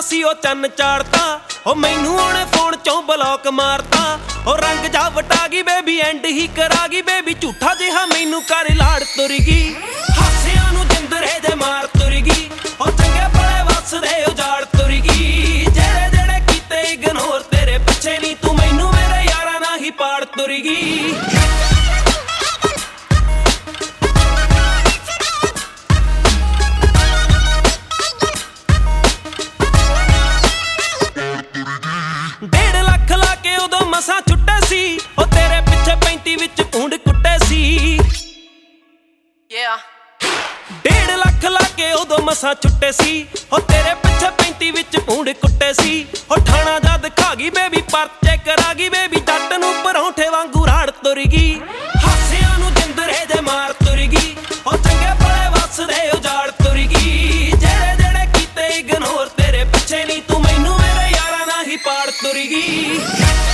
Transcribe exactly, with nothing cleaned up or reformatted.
ਸੀ ਉਹ ਚੰਨ ਚਾੜਤਾ ਉਹ ਮੈਨੂੰ ਉਹਨੇ ਫੋਨ ਚੋਂ ਬਲੌਕ ਮਾਰਤਾ ਉਹ ਰੰਗ ਜਾ ਵਟਾ ਗਈ ਬੇਬੀ ਐਂਡ ਹੀ ਕਰਾ ਗਈ ਬੇਬੀ ਝੂਠਾ ਜਿਹਾ ਮੈਨੂੰ ਕਰ ਲਾੜ ਤੁਰ ਗਈ ਹਾਸਿਆਂ ਨੂੰ ਜਿੰਦਰੇ ਦੇ ਮਾਰ ਤੁਰ ਗਈ ਉਹ ਚੰਗੇ ਭਲੇ ਵਸਦੇ ਉਜਾੜ ਤੁਰ ਗਈ ਜਿਹੜੇ ਜਿਹੜੇ ਕੀਤੇ ਇਗਨੋਰ ਤੇਰੇ ਪਿੱਛੇ ਨਹੀਂ ਤੂੰ ਮੈਨੂੰ ਮੇਰੇ ਯਾਰਾਂ ਨਾਲ ਹੀ ਪਾੜ ਤੁਰ ਗਈ ਡੇਢ ਲੱਖ ਲਾ ਕੇ ਉਦੋਂ ਮਸਾਂ ਛੁੱਟੇ ਸੀ ਉਹ ਤੇਰੇ ਪਿੱਛੇ ਪੈਂਤੀ ਵਿੱਚ ਭੂੰਡ ਕੁੱਟੇ ਸੀ ਡੇਢ ਲੱਖ ਲਾ ਕੇ ਉਦੋਂ ਮਸਾਂ ਛੁੱਟੇ ਸੀ ਉਹ ਤੇਰੇ ਪਿੱਛੇ ਪੈਂਤੀ ਵਿੱਚ ਭੂੰਡ ਕੁੱਟੇ ਸੀ ਉਹ ਠਾਣਾ ਜਦ ਖਾ ਗਈ ਬੇਬੀ ਪਰਚੇ ਕਰਾ ਗਈ ਬੇਬੀ ਜੱਟ ਨੂੰ ਪਰੌਂਠੇ ਵਾਂਗੂ ਰਾੜ ਤੁਰ ਗਈ ਹਾਸਿਆਂ ਨੂੰ ਜਿੰਦਰੇ ਦੇ ਮਾਰ ਤੁਰ ਗਈ ਉਹ ਚੰਗੇ ਭਲੇ ਵਸਦੇ ਉਜਾੜ ਤੁਰ ਗਈ ਜਿਹੜੇ ਜਿਹੜੇ ਕੀਤੇ ਇਗਨੋਰ ਤੇਰੇ ਪਿੱਛੇ ਨਹੀਂ ਤੂੰ ਮੈਨੂੰ ਮੇਰੇ ਯਾਰਾਂ ਨਾਲ ਹੀ ਪਾੜ ਤੁਰ ਗਈ